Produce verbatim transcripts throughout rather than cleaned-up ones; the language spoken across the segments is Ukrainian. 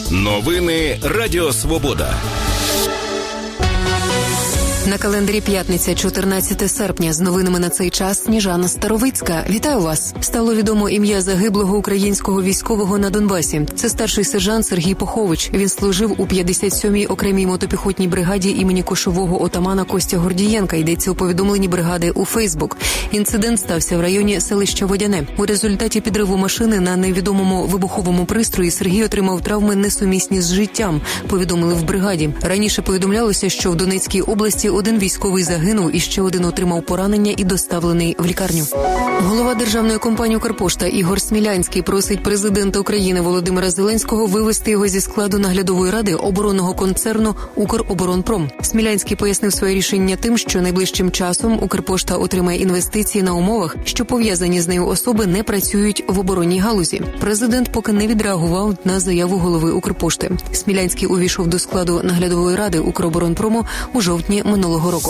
Новини Радіо Свобода. На календарі п'ятниця, чотирнадцяте серпня. З новинами на цей час Сніжана Старовицька. Вітаю вас. Стало відомо ім'я загиблого українського військового на Донбасі. Це старший сержант Сергій Похович. Він служив у п'ятдесят сьомій окремій мотопіхотній бригаді імені кошового отамана Костя Гордієнка. Йдеться у повідомленні бригади у Фейсбук. Інцидент стався в районі селища Водяне. У результаті підриву машини на невідомому вибуховому пристрої Сергій отримав травми несумісні з життям, повідомили в бригаді. Раніше повідомлялося, що в Донецькій області один військовий загинув і ще один отримав поранення і доставлений в лікарню. Голова державної компанії «Укрпошта» Ігор Смілянський просить президента України Володимира Зеленського вивести його зі складу наглядової ради оборонного концерну «Укроборонпром». Смілянський пояснив своє рішення тим, що найближчим часом «Укрпошта» отримає інвестиції на умовах, що пов'язані з нею особи не працюють в оборонній галузі. Президент поки не відреагував на заяву голови «Укрпошти». Смілянський увійшов до складу наглядової ради «Укроборонпрому» у жовтні минулого року.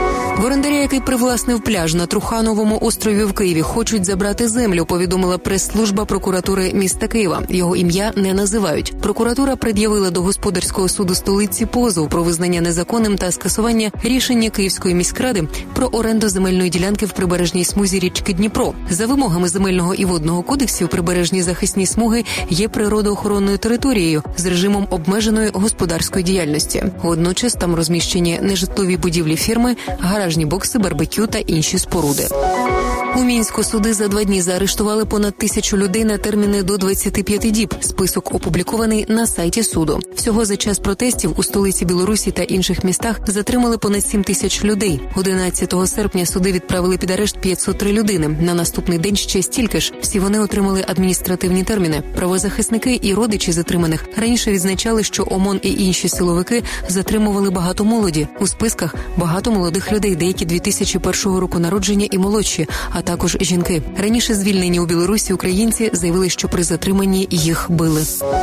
В орендаря, який привласнив пляж на Трухановому острові в Києві, хочуть забрати землю, повідомила прес-служба прокуратури міста Києва. Його ім'я не називають. Прокуратура пред'явила до господарського суду столиці позов про визнання незаконним та скасування рішення Київської міськради про оренду земельної ділянки в прибережній смузі річки Дніпро. За вимогами земельного і водного кодексів, прибережні захисні смуги є природоохоронною територією з режимом обмеженої господарської діяльності. Водночас там розміщені нежитлові будівлі фірми, гаражні бокси, барбекю та інші споруди. У Мінську суди за два дні заарештували понад тисячу людей на терміни до двадцяти п'яти діб. Список опублікований на сайті суду. Всього за час протестів у столиці Білорусі та інших містах затримали понад сім тисяч людей. одинадцятого серпня суди відправили під арешт п'ятсот три людини. На наступний день ще стільки ж. Всі вони отримали адміністративні терміни. Правозахисники і родичі затриманих раніше відзначали, що ОМОН і інші силовики затримували багато молоді. У списках багато молодих людей, деякі дві тисячі першого року народження і молодші, а також жінки. Раніше звільнені у Білорусі українці заявили, що при затриманні їх били.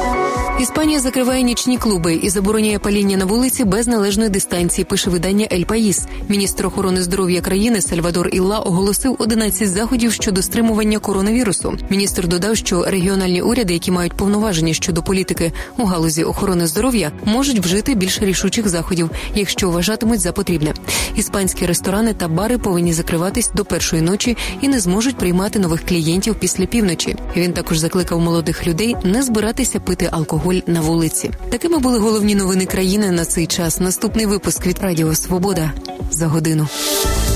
Іспанія закриває нічні клуби і забороняє паління на вулиці без належної дистанції, пише видання «Ель Паїс». Міністр охорони здоров'я країни Сальвадор Ілла оголосив одинадцять заходів щодо стримування коронавірусу. Міністр додав, що регіональні уряди, які мають повноваження щодо політики у галузі охорони здоров'я, можуть вжити більш рішучих заходів, якщо вважатимуть за потрібне. Іспанські ресторани та бари повинні закриватись до першої ночі і не зможуть приймати нових клієнтів після півночі. Він також закликав молодих людей не збиратися пити алкоголь на вулиці. Такими були головні новини країни на цей час. Наступний випуск від Радіо Свобода за годину.